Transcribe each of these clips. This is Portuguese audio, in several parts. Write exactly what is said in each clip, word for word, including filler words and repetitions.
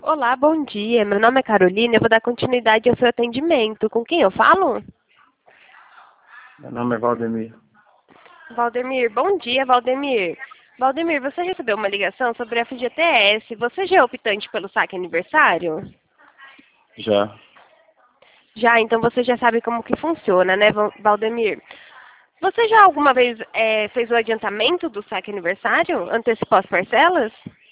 Olá, bom dia. Meu nome é Carolina. Eu vou dar continuidade ao seu atendimento. Com quem eu falo? Meu nome é Valdemir. Valdemir. Bom dia, Valdemir. Valdemir, você recebeu uma ligação sobre a F G T S. Você já é optante pelo saque aniversário? Já. Já, então você já sabe como que funciona, né, Val- Valdemir? Você já alguma vez eh, fez o adiantamento do saque aniversário? Antecipou as parcelas?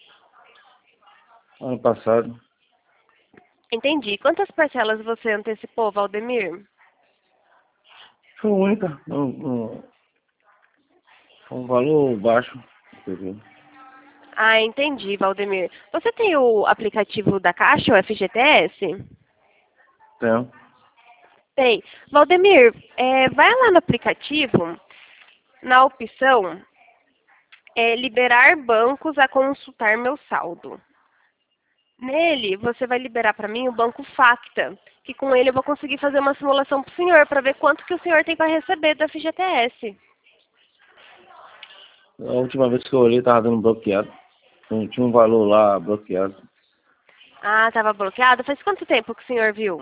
Ano passado. Entendi. Quantas parcelas você antecipou, Valdemir? Foi única. Um, um, um valor baixo. Entendeu? Ah, entendi, Valdemir. Você tem o aplicativo da Caixa, o F G T S? Tenho. Tem. Valdemir, é, vai lá no aplicativo, na opção é, liberar bancos a consultar meu saldo. Nele, você vai liberar para mim o banco Facta, que com ele eu vou conseguir fazer uma simulação para o senhor, para ver quanto que o senhor tem para receber do F G T S. A última vez que eu olhei estava dando bloqueado. Não tinha um valor lá bloqueado. Ah, estava bloqueado? Faz quanto tempo que o senhor viu?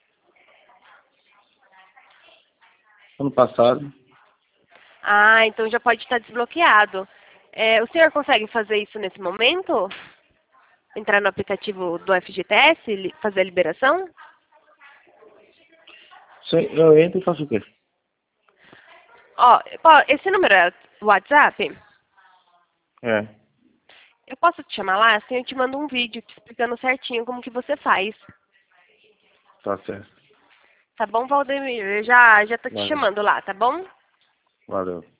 Ano passado. Ah, então já pode estar desbloqueado. É, o senhor consegue fazer isso nesse momento? Entrar no aplicativo do F G T S, li- fazer a liberação? Sim, eu entro e faço o quê? Ó, ó, esse número é o WhatsApp? É. Eu posso te chamar lá? Assim eu te mando um vídeo te explicando certinho como que você faz. Tá certo. Tá bom, Valdemir? Eu já, já tô te Valeu. chamando lá, tá bom? Valeu.